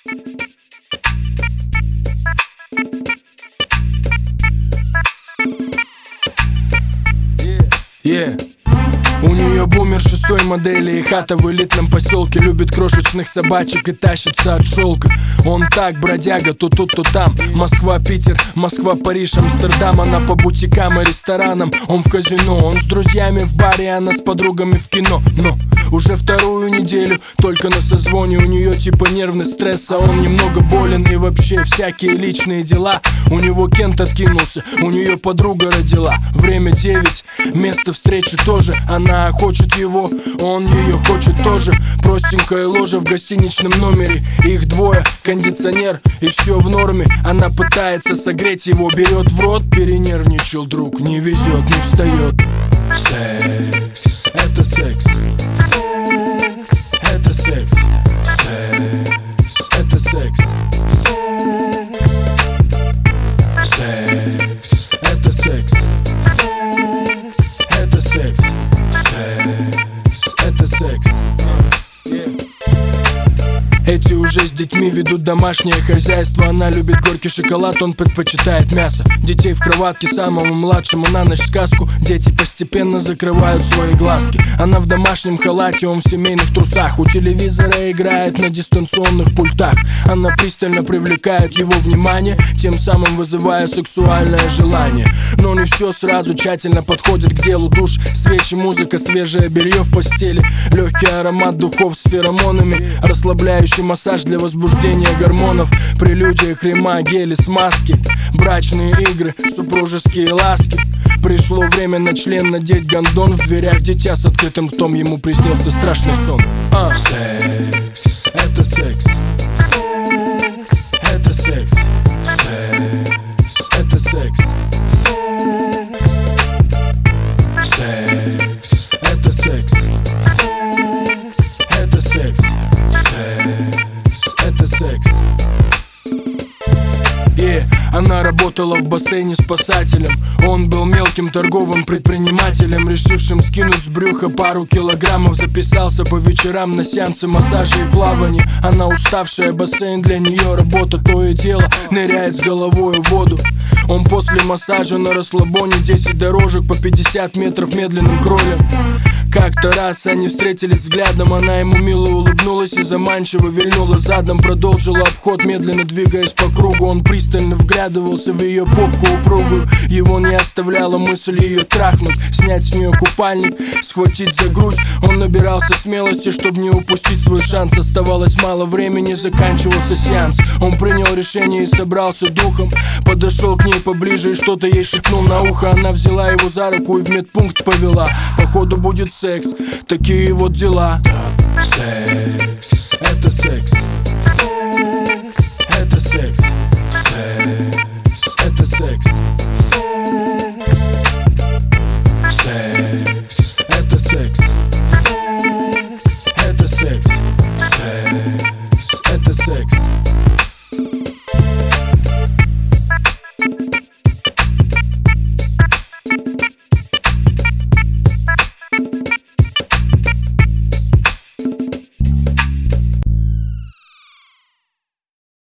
У нее бумер 6-й модели и хата в элитном поселке. Любит крошечных собачек и тащится от шелка. Он так, бродяга, то тут, то там. Москва, Питер, Москва, Париж, Амстердам. Она по бутикам и ресторанам, он в казино. Он с друзьями в баре, она с подругами в кино. Но уже вторую неделю только на созвоне. У нее типа нервный стресс, а он немного болен. И вообще всякие личные дела. У него Кент откинулся, у нее подруга родила. Время 9, место встречи тоже. Она хочет его, он ее хочет тоже. Простенькая ложа в гостиничном номере. Их двое, кондиционер и все в норме. Она пытается согреть его, берет в рот. Перенервничал друг, не везет, не встает. Секс, это секс. Секс, это секс. Секс, это секс. Секс, это секс. Секс, это секс. Секс, это секс. Эти уже с детьми ведут домашнее хозяйство. Она любит горький шоколад, он предпочитает мясо. Детей в кроватке, самому младшему на ночь сказку. Дети постепенно закрывают свои глазки. Она в домашнем халате, он в семейных трусах. У телевизора играет на дистанционных пультах. Она пристально привлекает его внимание, тем самым вызывая сексуальное желание. Но не все сразу, тщательно подходит к делу. Душ, свечи, музыка, свежее белье в постели. Легкий аромат духов с феромонами, расслабляющий массаж для возбуждения гормонов. Прелюдия, крема, гели, смазки. Брачные игры, супружеские ласки. Пришло время на член надеть гондон. В дверях дитя с открытым ртом, ему приснился страшный сон. Секс, это секс. Секс, это секс. Секс, это секс. Секс, это секс. Секс, это секс. Секс, это секс. Она работала в бассейне спасателем. Он был мелким торговым предпринимателем, решившим скинуть с брюха пару килограммов. Записался по вечерам на сеансы массажа и плавания. Она уставшая, бассейн для нее работа. То и дело ныряет с головой в воду. Он после массажа на расслабоне. 10 дорожек по 50 метров медленным кролем. Как-то раз они встретились взглядом. Она ему мило улыбнулась и заманчиво вильнула задом. Продолжила обход, медленно двигаясь по кругу. Он пристально вглядывался в ее попку упругую. Его не оставляла мысль ее трахнуть, снять с нее купальник, схватить за грудь. Он набирался смелости, чтобы не упустить свой шанс. Оставалось мало времени, заканчивался сеанс. Он принял решение и собрался духом. Подошел к ней поближе и что-то ей шепнул на ухо. Она взяла его за руку и в медпункт повела. Походу будет секс, такие вот дела. Секс, это секс.